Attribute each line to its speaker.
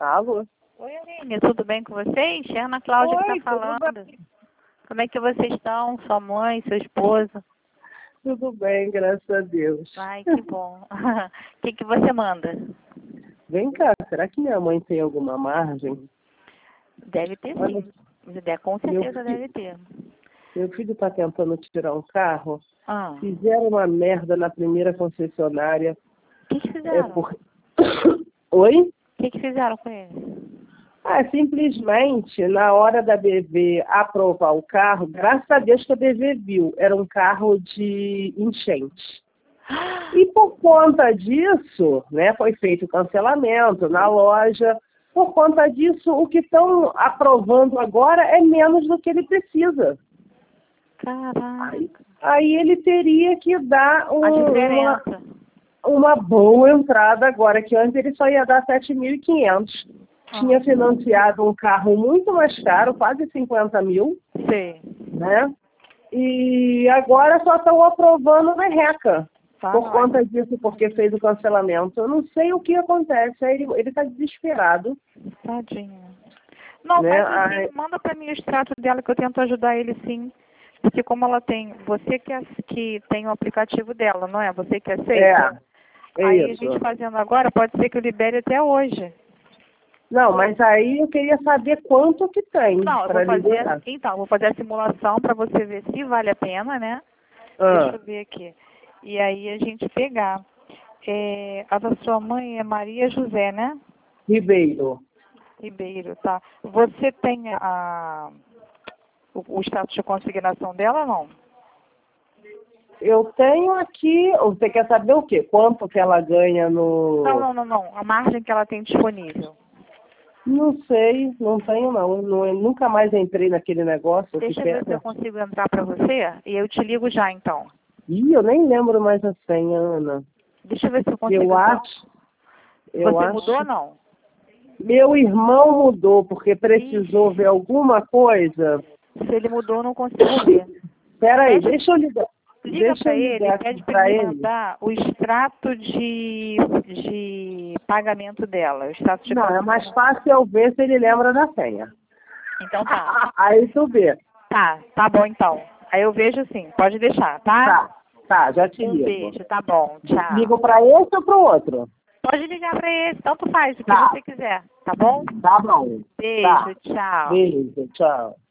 Speaker 1: Alô?
Speaker 2: Oi, Aline, tudo bem com vocês? É a Ana Cláudia que
Speaker 1: Oi,
Speaker 2: está falando.
Speaker 1: tudo bem?
Speaker 2: Como é que vocês estão? Sua mãe, seu esposo?
Speaker 1: Tudo bem, graças a Deus.
Speaker 2: Ai, que bom. O que você manda?
Speaker 1: Vem cá, será que minha mãe tem alguma margem?
Speaker 2: Deve ter
Speaker 1: Olha,
Speaker 2: sim. Com certeza deve ter.
Speaker 1: meu filho está tentando tirar um carro.
Speaker 2: Ah,
Speaker 1: Fizeram uma merda na primeira concessionária.
Speaker 2: o que fizeram?
Speaker 1: Oi?
Speaker 2: O que fizeram com ele?
Speaker 1: Simplesmente, na hora da BV aprovar o carro, graças a Deus que a BV viu, era um carro de enchente. E por conta disso, né, foi feito o cancelamento na loja. Por conta disso, o que estão aprovando agora é menos do que ele precisa.
Speaker 2: Caraca.
Speaker 1: Aí ele teria que dar
Speaker 2: A diferença.
Speaker 1: uma boa entrada agora, que antes ele só ia dar 7.500. Tinha financiado um carro muito mais caro, quase 50 mil.
Speaker 2: Sim.
Speaker 1: Né? E agora só estão aprovando merreca. Por conta disso, porque fez o cancelamento. Eu não sei o que acontece. Ele está desesperado.
Speaker 2: Tadinho. Não,
Speaker 1: né?
Speaker 2: mas assim, manda para mim o extrato dela que eu tento ajudar ele sim. Porque como ela tem, você que tem o aplicativo dela, não é? Você que aceita? Aí
Speaker 1: Isso.
Speaker 2: a gente fazendo agora, pode ser que eu libere até hoje.
Speaker 1: Não, mas aí eu queria saber quanto que tem para liberar.
Speaker 2: Então, vou fazer a simulação para você ver se vale a pena, né? Deixa eu ver aqui. E aí a gente pegar. A da sua mãe é Maria José, né?
Speaker 1: Ribeiro,
Speaker 2: tá. Você tem o status de consignação dela ou não?
Speaker 1: eu tenho aqui. Você quer saber o quê? Quanto que ela ganha no...
Speaker 2: Não. A margem que ela tem disponível.
Speaker 1: Não sei, não tenho não. Eu nunca mais entrei naquele negócio.
Speaker 2: Deixa eu ver se eu consigo entrar para você e eu te ligo já então.
Speaker 1: Eu nem lembro mais a senha, Ana.
Speaker 2: Deixa eu ver se eu consigo. Você mudou ou não?
Speaker 1: Meu irmão mudou, porque precisou ver alguma coisa.
Speaker 2: Se ele mudou, eu não consigo ver.
Speaker 1: Espera aí, deixa eu ligar.
Speaker 2: Liga para ele e pede para ele mandar o extrato de pagamento dela. O extrato de
Speaker 1: é mais fácil eu ver se ele lembra da senha.
Speaker 2: Então tá.
Speaker 1: Aí tu vê.
Speaker 2: Tá bom então. Aí eu vejo sim, pode deixar, tá?
Speaker 1: Tá, já te ligo.
Speaker 2: Beijo, tá bom, tchau.
Speaker 1: Ligo para esse ou para o outro?
Speaker 2: Pode ligar para esse, tanto faz, o que você quiser, tá bom?
Speaker 1: Tá bom.
Speaker 2: Beijo, tchau.
Speaker 1: Beijo, tchau.